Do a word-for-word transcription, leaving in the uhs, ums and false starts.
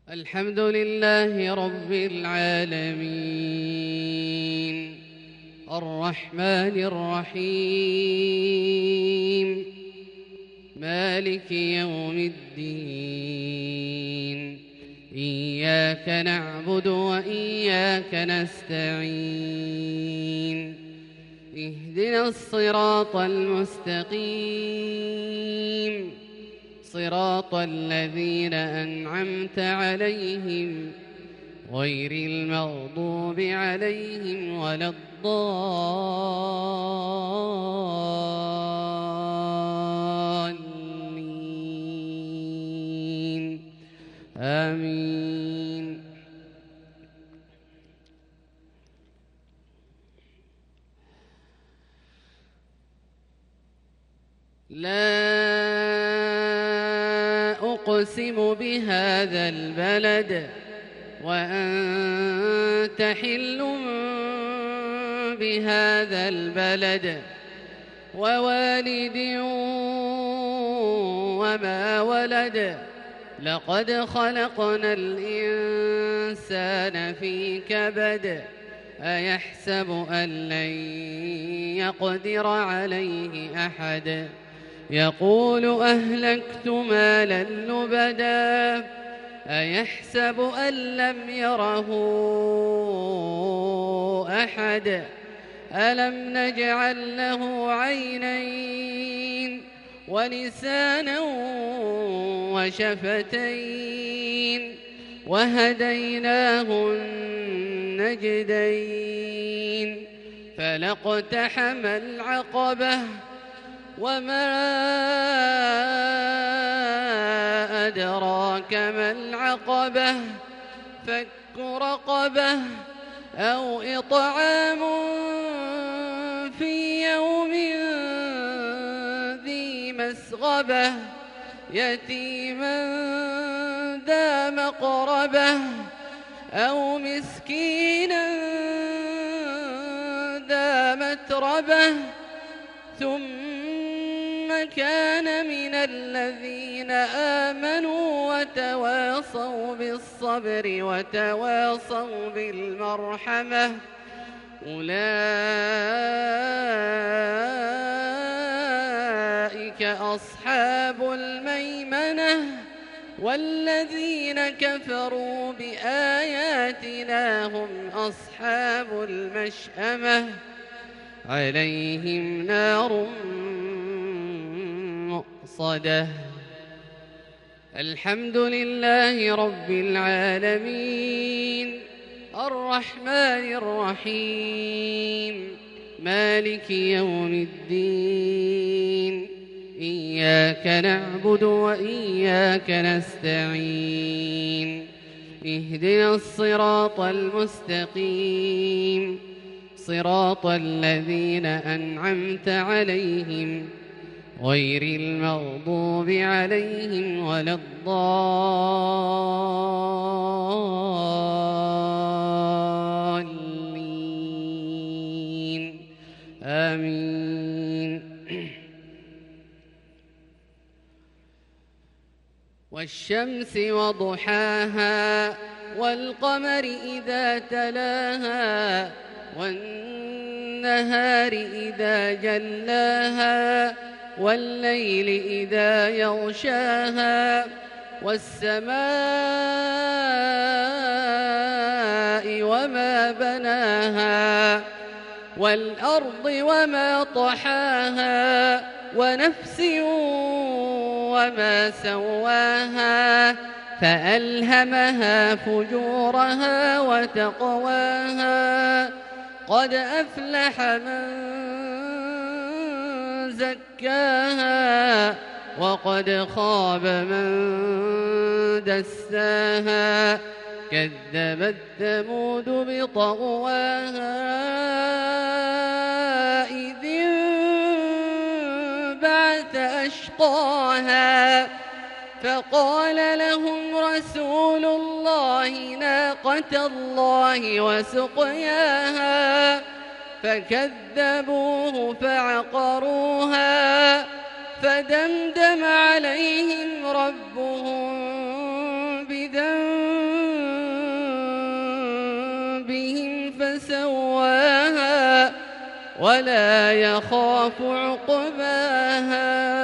الحمد لله رب العالمين الرحمن الرحيم مالك يوم الدين إياك نعبد وإياك نستعين اهدنا الصراط المستقيم صراط الذين أنعمت عليهم غير المغضوب عليهم ولا الضالين آمين. لا أقسم بهذا البلد وأنت حل بهذا البلد ووالد وما ولد لقد خلقنا الإنسان في كبد أيحسب أن لن يقدر عليه أحد يقول أهلكت مالا لبدا أيحسب أن لم يره أحد ألم نجعل له عينين ولسانا وشفتين وهديناه النجدين فلاقتحم العقبة وما أدراك ما العقبة فك رقبة أو إطعام في يوم ذي مسغبة يتيما ذا مقربة أو مسكينا ذا متربة ثم كان من الذين آمنوا وتواصوا بالصبر وتواصوا بالمرحمة أولئك أصحاب الميمنة والذين كفروا بآياتنا هم أصحاب المشأمة عليهم نار مؤصدة. الحمد لله رب العالمين الرحمن الرحيم مالك يوم الدين إياك نعبد وإياك نستعين اهدنا الصراط المستقيم صراط الذين أنعمت عليهم غير المغضوب عليهم ولا الضالين آمين. والشمس وضحاها والقمر إذا تلاها والنهار إذا جلاها والليل إذا يغشاها والسماء وما بناها والأرض وما طحاها ونفس وما سواها فألهمها فجورها وتقواها قد أفلح من زكاها وقد خاب من دساها كذبت ثمود بطغواها إذ انبعث أشقاها فقال لهم رسول الله ناقة الله وسقياها فكذبوه فعقروها فدمدم عليهم ربهم بذنبهم بهم فسواها ولا يخاف عقباها